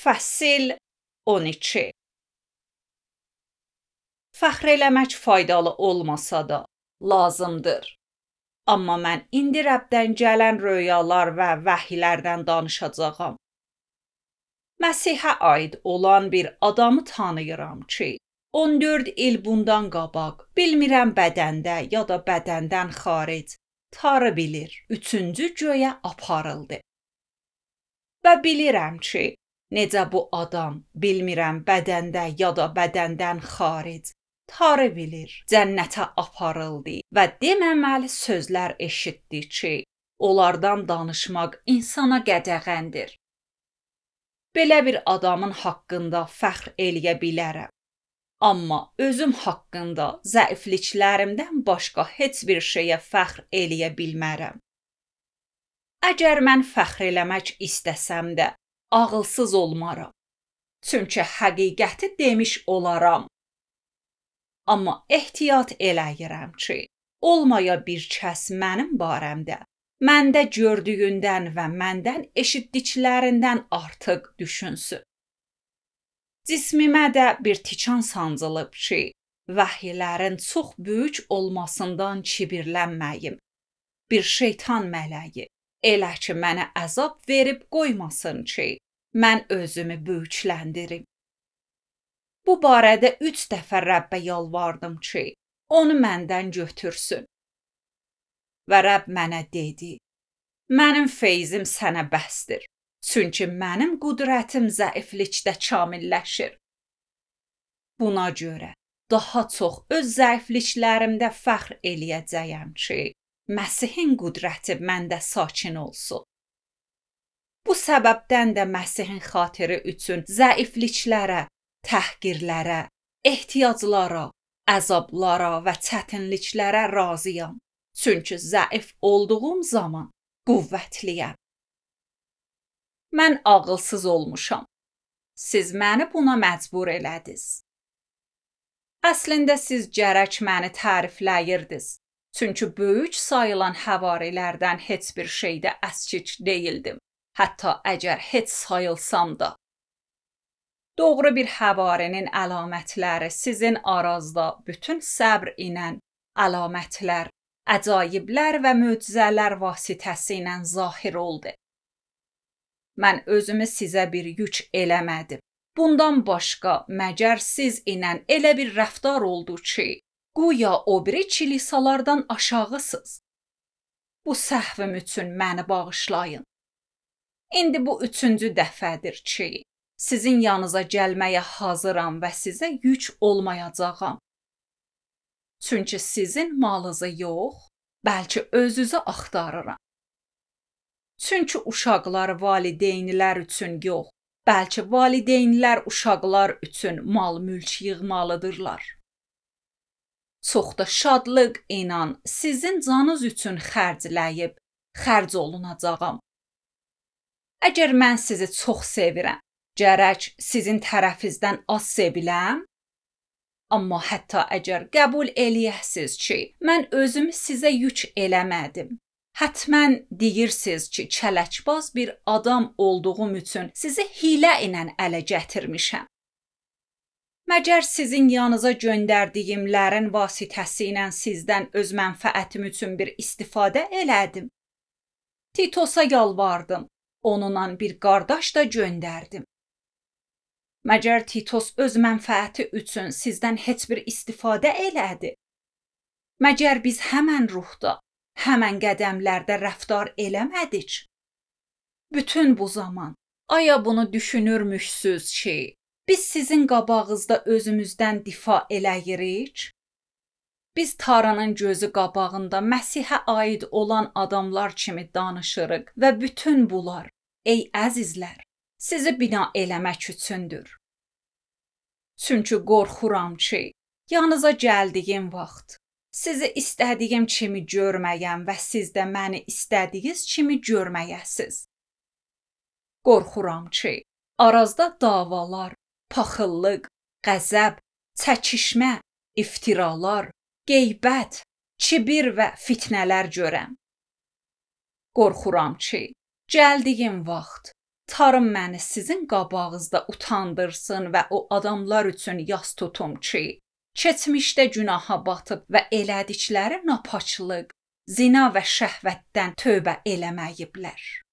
Fəsil 12. Fəxr eləmək faydalı olmasa da lazımdır. Amma mən indi Rəbdən gələn röyalar və vəhiylərdən danışacağam. Məsihə aid olan bir adamı tanıyıram ki, 14 il bundan qabaq, bilmirəm bədəndə ya da bədəndən xaric, tarı bilir, 3-cü göyə aparıldı. Və bilirəm ki, necə bu adam, bilmirəm bədəndə ya da bədəndən xaric, tarı bilir, cənnətə aparıldı və deməməli sözlər eşitdi ki, onlardan danışmaq insana qədəğəndir. Belə bir adamın haqqında fəxr eləyə bilərəm. Amma özüm haqqında zəifliklərimdən başqa heç bir şeyə fəxr eləyə bilmərəm. Əgər mən fəxr eləmək istəsəm də, ağılsız olmaram. Çünki həqiqəti demiş olaram. Amma ehtiyat eləyirəm ki, olmaya bir kəs mənim barəmdə, məndə gördüyündən və məndən eşitdiklərindən artıq düşünsün. Cismimə də bir tikan sancılıb ki, vəhiylərin çox böyük olmasından kibirlənməyim. Bir şeytan mələyi, elə ki mənə əzab verib qoymasın ki, mən özümü böyükləndirim. Bu barədə 3 dəfə Rəbbə yalvardım ki, onu məndən götürsün. Və Rəbb mənə dedi, mənim feyzim sənə bəsdir, çünki mənim qüdrətim zəiflikdə kamilləşir. Buna görə daha çox öz zəifliklərimdə fəxr eləyəcəyəm ki, Məsihin qüdrəti məndə sakin olsun. Bu səbəbdən də Məsihin xatiri üçün zəifliklərə, təhqirlərə, ehtiyaclara, əzablara və çətinliklərə razıyam. Çünki zəif olduğum zaman qüvvətliyəm. Mən ağılsız olmuşam. Siz məni buna məcbur elədiniz. Əslində siz gərək məni tərifləyirdiniz. Çünki böyük sayılan həvarilərdən heç bir şeydə əskik deyildim. Hətta əgər heç sayılsam da. Doğru bir həvarinin əlamətləri sizin arazda bütün səbr ilə əlamətlər, əcaiblər və möcüzələr vasitəsilə zahir oldu. Mən özümü sizə bir yük eləmədim. Bundan başqa məgər siz ilə elə bir rəftar oldu ki, güya o biri kilisalardan aşağısız. Bu səhvim üçün məni bağışlayın. İndi bu 3-cü dəfədir ki, sizin yanınıza gəlməyə hazıram və sizə yük olmayacağam. Çünki sizin malınızı yox, bəlkə özünüzü axtarıram. Çünki uşaqlar valideynlər üçün yox, bəlkə valideynlər uşaqlar üçün mal-mülk yığmalıdırlar. Çox da şadlıq ilə sizin canınız üçün xərcləyib, xərc olunacağam. Əgər mən sizi çox sevirəm, gərək sizin tərəfinizdən az seviləm. Amma hətta əgər qəbul eləyəsiz ki, mən özümü sizə yük eləmədim. Hətmən deyirsiniz ki, kələkbaz bir adam olduğum üçün sizi hilə ilə ələ gətirmişəm. Məgər sizin yanınıza göndərdiyimlərin vasitəsilə sizdən öz mənfəətim üçün bir istifadə elədim. Titosa yalvardım, onunla bir qardaş da göndərdim. Məgər Titos öz mənfəəti üçün sizdən heç bir istifadə elədi? Məgər biz həmən ruhda, həmən qədəmlərdə rəftar eləmədik? Bütün bu zaman, aya bunu düşünürmüşsünüz ki, biz sizin qabağınızda özümüzdən difa eləyirik? Biz Tanrının gözü qabağında Məsihə aid olan adamlar kimi danışırıq və bütün bunlar, ey əzizlər, sizi bina eləmək üçündür. Çünki qorxuram ki, yanınıza gəldiyim vaxt, sizi istədiyim kimi görməyəm və siz də məni istədiyiniz kimi görməyəsiz. Qorxuram ki, arazda davalar, paxıllıq, qəzəb, çəkişmə, iftiralar, qeybət, kibir və fitnələr görəm. Qorxuram ki, gəldiyim vaxt Tarım məni sizin qabağınızda utandırsın və o adamlar üçün yas tutum ki, keçmişdə günaha batıb və elədikləri napaçlıq, zina və şəhvətdən tövbə eləməyiblər.